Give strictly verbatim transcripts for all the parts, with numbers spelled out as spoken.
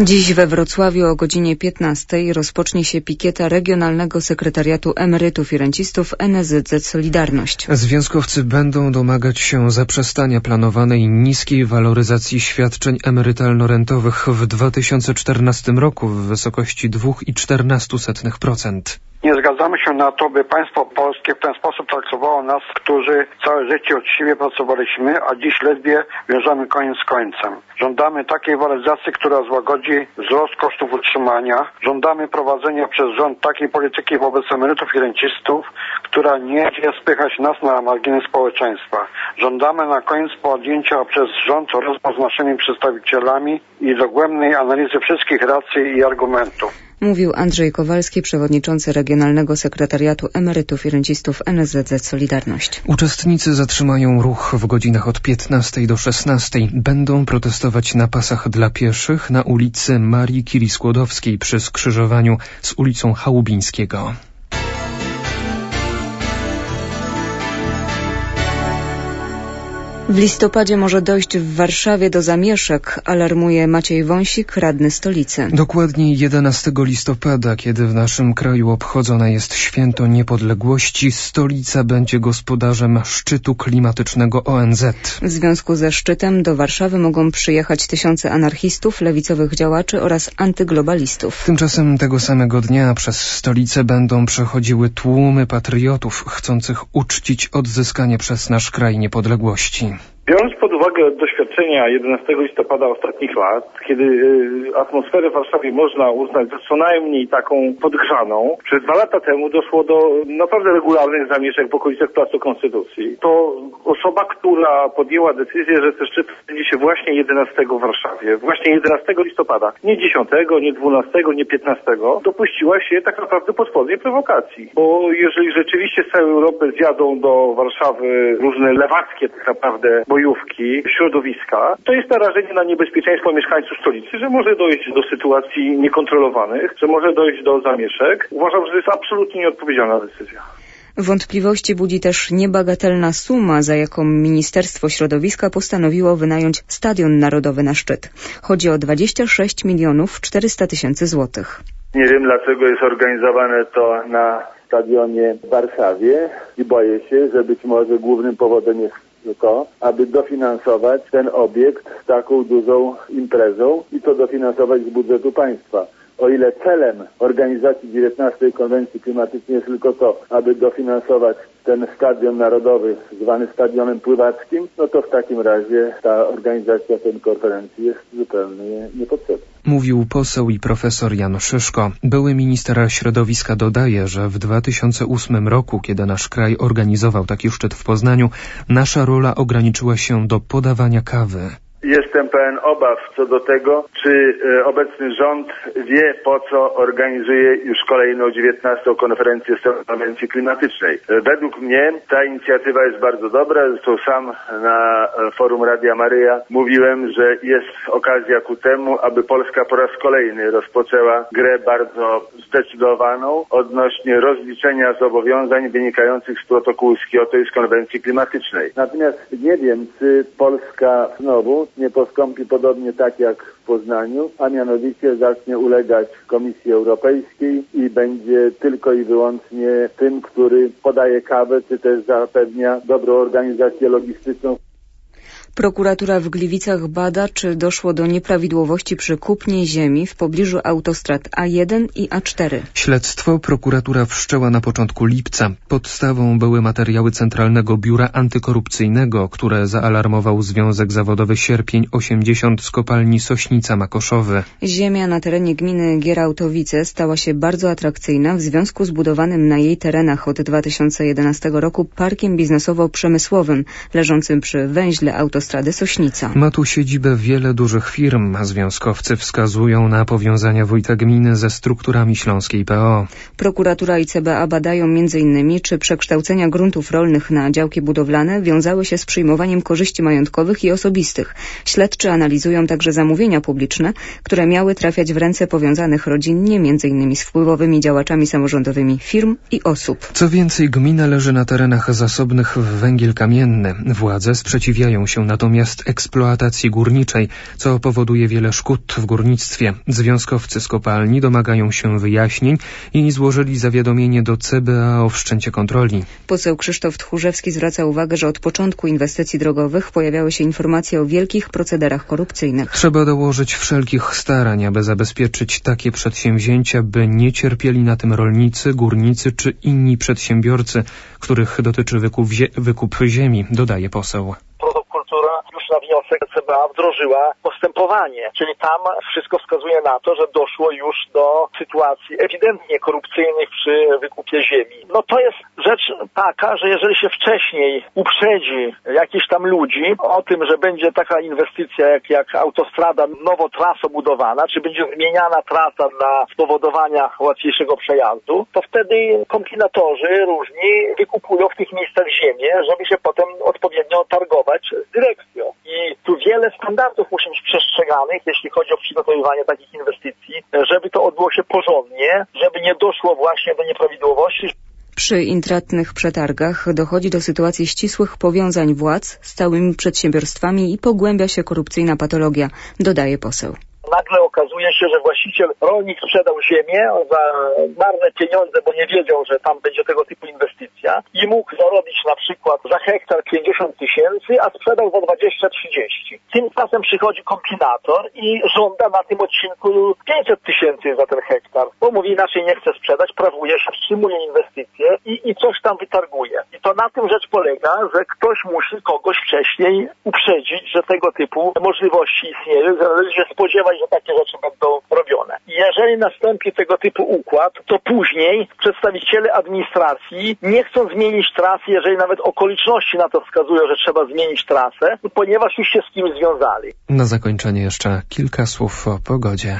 Dziś we Wrocławiu o godzinie piętnastej rozpocznie się pikieta Regionalnego Sekretariatu Emerytów i Rencistów N S Z Z Solidarność. Związkowcy będą domagać się zaprzestania planowanej niskiej waloryzacji świadczeń emerytalno-rentowych w dwa tysiące czternastym roku w wysokości dwa i czternaście sotnych procent. Nie zgadzamy się na to, by państwo polskie w ten sposób traktowało nas, którzy całe życie uczciwie pracowaliśmy, a dziś ledwie wiążemy koniec z końcem. Żądamy takiej waloryzacji, która złagodzi wzrost kosztów utrzymania. Żądamy prowadzenia przez rząd takiej polityki wobec emerytów i rencistów, która nie będzie spychać nas na margines społeczeństwa. Żądamy na koniec podjęcia przez rząd rozmów z naszymi przedstawicielami i dogłębnej analizy wszystkich racji i argumentów. Mówił Andrzej Kowalski, przewodniczący Regionalnego Sekretariatu Emerytów i Rencistów N S Z Z Solidarność. Uczestnicy zatrzymają ruch w godzinach od piętnastej do szesnastej. Będą protestować na pasach dla pieszych na ulicy Marii Curie-Skłodowskiej przy skrzyżowaniu z ulicą Chałubińskiego. W listopadzie może dojść w Warszawie do zamieszek, alarmuje Maciej Wąsik, radny stolicy. Dokładniej jedenastego listopada, kiedy w naszym kraju obchodzone jest Święto Niepodległości, stolica będzie gospodarzem szczytu klimatycznego O N Z. W związku ze szczytem do Warszawy mogą przyjechać tysiące anarchistów, lewicowych działaczy oraz antyglobalistów. Tymczasem tego samego dnia przez stolicę będą przechodziły tłumy patriotów chcących uczcić odzyskanie przez nasz kraj niepodległości. Biorąc pod uwagę doświadczenia jedenastego listopada ostatnich lat, kiedy y, atmosferę w Warszawie można uznać za co najmniej taką podgrzaną, przez dwa lata temu doszło do naprawdę regularnych zamieszek w okolicach Placu Konstytucji. To osoba, która podjęła decyzję, że ten szczyt będzie się właśnie jedenastego w Warszawie, właśnie jedenastego listopada, nie dziesiątego, nie dwunastego, nie piętnastego, dopuściła się tak naprawdę potwornej prowokacji. Bo jeżeli rzeczywiście z całej Europy zjadą do Warszawy różne lewackie tak naprawdę bojówki, środowiska, to jest narażenie na niebezpieczeństwo mieszkańców stolicy, że może dojść do sytuacji niekontrolowanych, że może dojść do zamieszek. Uważam, że to jest absolutnie nieodpowiedzialna decyzja. Wątpliwości budzi też niebagatelna suma, za jaką Ministerstwo Środowiska postanowiło wynająć Stadion Narodowy na szczyt. Chodzi o dwadzieścia sześć milionów czterysta tysięcy złotych. Nie wiem, dlaczego jest organizowane to na stadionie w Warszawie i boję się, że być może głównym powodem jest to, aby dofinansować ten obiekt z taką dużą imprezą i to dofinansować z budżetu państwa. O ile celem organizacji dziewiętnastej konwencji klimatycznej jest tylko to, aby dofinansować ten stadion narodowy zwany stadionem pływackim, no to w takim razie ta organizacja tej konferencji jest zupełnie niepotrzebna. Mówił poseł i profesor Jan Szyszko. Były minister środowiska dodaje, że w dwa tysiące ósmym roku, kiedy nasz kraj organizował taki szczyt w Poznaniu, nasza rola ograniczyła się do podawania kawy. Jestem pełen obaw co do tego, czy e, obecny rząd wie, po co organizuje już kolejną dziewiętnastą konferencję konwencji klimatycznej. E, według mnie ta inicjatywa jest bardzo dobra. Zresztą sam na e, forum Radia Maryja mówiłem, że jest okazja ku temu, aby Polska po raz kolejny rozpoczęła grę bardzo zdecydowaną odnośnie rozliczenia zobowiązań wynikających z protokołu z Kioto i z konwencji klimatycznej. Natomiast nie wiem, czy Polska znowu nie postąpi podobnie tak jak w Poznaniu, a mianowicie zacznie ulegać Komisji Europejskiej i będzie tylko i wyłącznie tym, który podaje kawę, czy też zapewnia dobrą organizację logistyczną. Prokuratura w Gliwicach bada, czy doszło do nieprawidłowości przy kupnie ziemi w pobliżu autostrad A jeden i A cztery. Śledztwo prokuratura wszczęła na początku lipca. Podstawą były materiały Centralnego Biura Antykorupcyjnego, które zaalarmował Związek Zawodowy Sierpień osiemdziesiąt z kopalni Sośnica Makoszowy. Ziemia na terenie gminy Gierałtowice stała się bardzo atrakcyjna w związku z budowanym na jej terenach od dwa tysiące jedenastego roku parkiem biznesowo-przemysłowym leżącym przy węźle autostrady Sośnica. Ma tu siedzibę wiele dużych firm, a związkowcy wskazują na powiązania wójta gminy ze strukturami śląskiej P O. Prokuratura i C B A badają między innymi, czy przekształcenia gruntów rolnych na działki budowlane wiązały się z przyjmowaniem korzyści majątkowych i osobistych. Śledczy analizują także zamówienia publiczne, które miały trafiać w ręce powiązanych rodzinnie, między innymi z wpływowymi działaczami samorządowymi firm i osób. Co więcej, gmina leży na terenach zasobnych w węgiel kamienny. Władze sprzeciwiają się natomiast eksploatacji górniczej, co powoduje wiele szkód w górnictwie. Związkowcy z kopalni domagają się wyjaśnień i złożyli zawiadomienie do C B A o wszczęcie kontroli. Poseł Krzysztof Tchórzewski zwraca uwagę, że od początku inwestycji drogowych pojawiały się informacje o wielkich procederach korupcyjnych. Trzeba dołożyć wszelkich starań, aby zabezpieczyć takie przedsięwzięcia, by nie cierpieli na tym rolnicy, górnicy czy inni przedsiębiorcy, których dotyczy wykup, zie- wykup ziemi, dodaje poseł. Prokuratura już na wniosek C B A wdrożyła postępowanie, czyli tam wszystko wskazuje na to, że doszło już do sytuacji ewidentnie korupcyjnych przy wykupie ziemi. No to jest rzecz taka, że jeżeli się wcześniej uprzedzi jakichś tam ludzi o tym, że będzie taka inwestycja jak, jak autostrada, nowo traso budowana, czy będzie zmieniana trasa dla spowodowania łatwiejszego przejazdu, to wtedy kombinatorzy różni wykupują w tych miejscach ziemię, żeby się potem odpowiednio targować z dyrekcją. I tu wiele standardów musi być przestrzeganych, jeśli chodzi o przygotowywanie takich inwestycji, żeby to odbyło się porządnie, żeby nie doszło właśnie do nieprawidłowości. Przy intratnych przetargach dochodzi do sytuacji ścisłych powiązań władz z całymi przedsiębiorstwami i pogłębia się korupcyjna patologia, dodaje poseł. Nagle okazuje się, że właściciel, rolnik sprzedał ziemię za marne pieniądze, bo nie wiedział, że tam będzie tego typu inwestycja i mógł zarobić na przykład za hektar pięćdziesiąt tysięcy, a sprzedał za dwadzieścia trzydzieści. Tymczasem przychodzi kombinator i żąda na tym odcinku pięćset tysięcy za ten hektar, bo mówi inaczej nie chce sprzedać, prawuje się, wstrzymuje inwestycję i, i coś tam wytarguje. I to na tym rzecz polega, że ktoś musi kogoś wcześniej uprzedzić, że tego typu możliwości istnieją, należy się spodziewać, że takie rzeczy będą robione. Jeżeli nastąpi tego typu układ, to później przedstawiciele administracji nie chcą zmienić trasy, jeżeli nawet okoliczności na to wskazują, że trzeba zmienić trasę, ponieważ już się z kimś związali. Na zakończenie jeszcze kilka słów o pogodzie.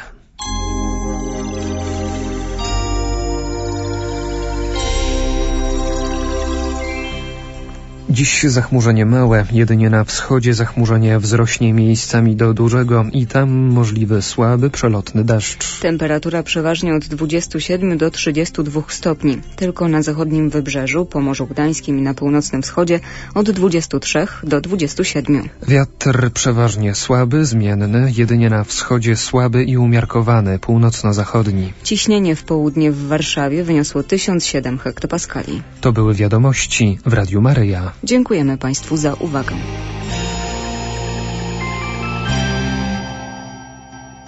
Dziś zachmurzenie małe, jedynie na wschodzie zachmurzenie wzrośnie miejscami do dużego i tam możliwy słaby, przelotny deszcz. Temperatura przeważnie od dwudziestu siedmiu do trzydziestu dwóch stopni. Tylko na zachodnim wybrzeżu, Pomorzu Gdańskim i na północnym wschodzie od dwudziestu trzech do dwudziestu siedmiu. Wiatr przeważnie słaby, zmienny, jedynie na wschodzie słaby i umiarkowany, północno-zachodni. Ciśnienie w południe w Warszawie wyniosło tysiąc siedem hektopaskali. To były wiadomości w Radiu Maryja. Dziękujemy Państwu za uwagę.